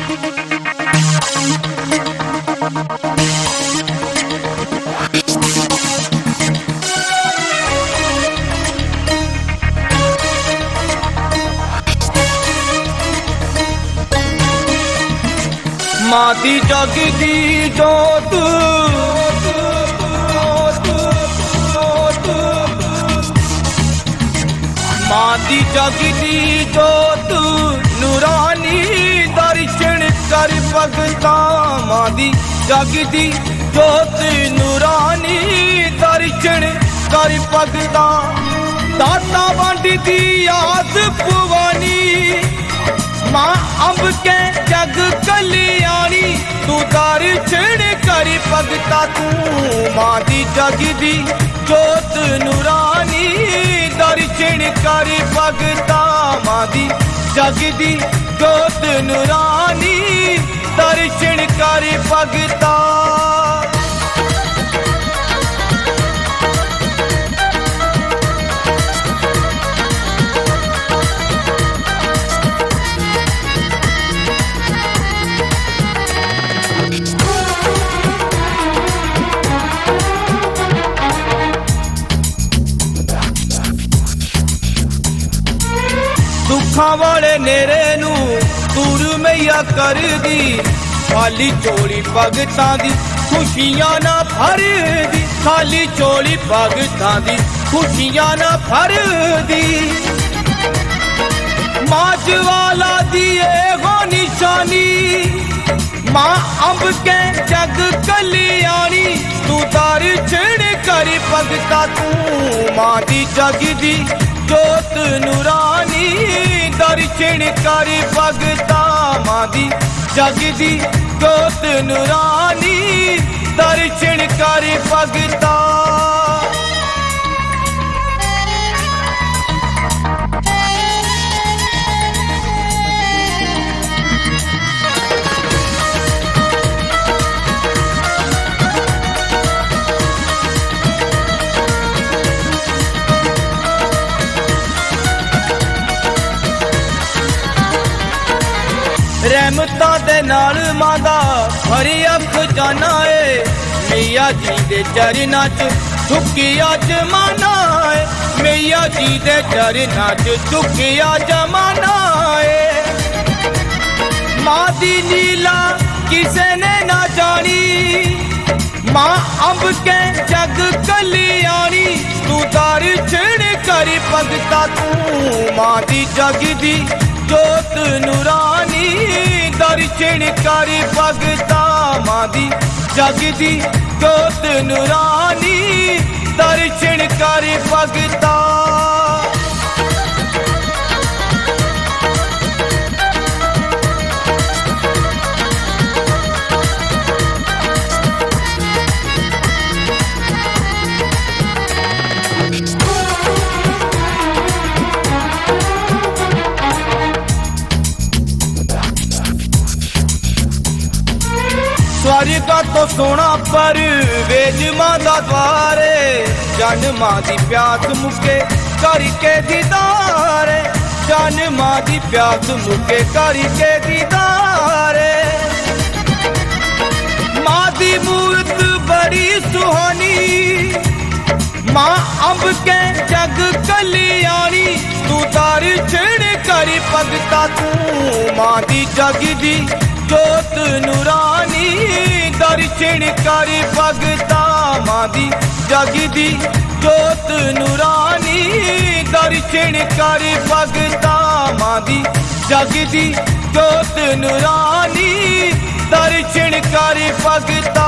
मां दी जगदी जोत मां दी जगदी जोत नूरानी दर्शन कर भगता। मां दी जगदी जोत नूरानी दर्शन कर भगता। दाता वंडी दी याद पुवानी मां अंब के जग कल्याणी तू दर्शन कर भगता। तू मां दी जगदी जोत नूरानी दर्शन कर भगता। मां दी जगदी जोत नूरानी दर्शन कर भगता। दुखा वाले नेरे नू दूर मैया कर दी। खाली चोली भगतां दी खुशियां ना भर दी। खाली चोली भगतां दी खुशियां ना भर दी। मां ज्वाला दी एगो निशानी मां अंब के जग कल्याणी तू दर्शन कर भगता। तू मां दी जगदी जोत नूरानी दर्शन कर भगता। मां दी जगदी जोत नूरानी दर्शन कर भगता। रहमतां दे नाल मां दा भरी अख जाना है। मैया जी दे चरनां च झुकिया जमाना है। मैया जी दे चरनां च झुकिया जमाना है। मां दी लीला किसे ने ना जानी मां अंब के जग कल्याणी तू दर्शन कर भगता। तू मां दी जगदी जोत नूरानी दर्शन कर भगता। मां दी जगदी जोत नूरानी दर्शन कर भगता। स्वर्ग तो सोना पर वेज मां दा द्वारे जन मां दी प्यास मुके करके दीदार। जन मां दी प्यास मुके करके दीदार। मां दी मूरत बड़ी सुहानी मां अंब के जग कल्याणी तू दर्शन कर भगता। तू मां दी जगदी जोत नूरानी दर्शन कर भगता। मां दी जगदी जोत नूरानी दर्शन कर भगता। मां दी जगदी जोत नूरानी दर्शन कर भगता।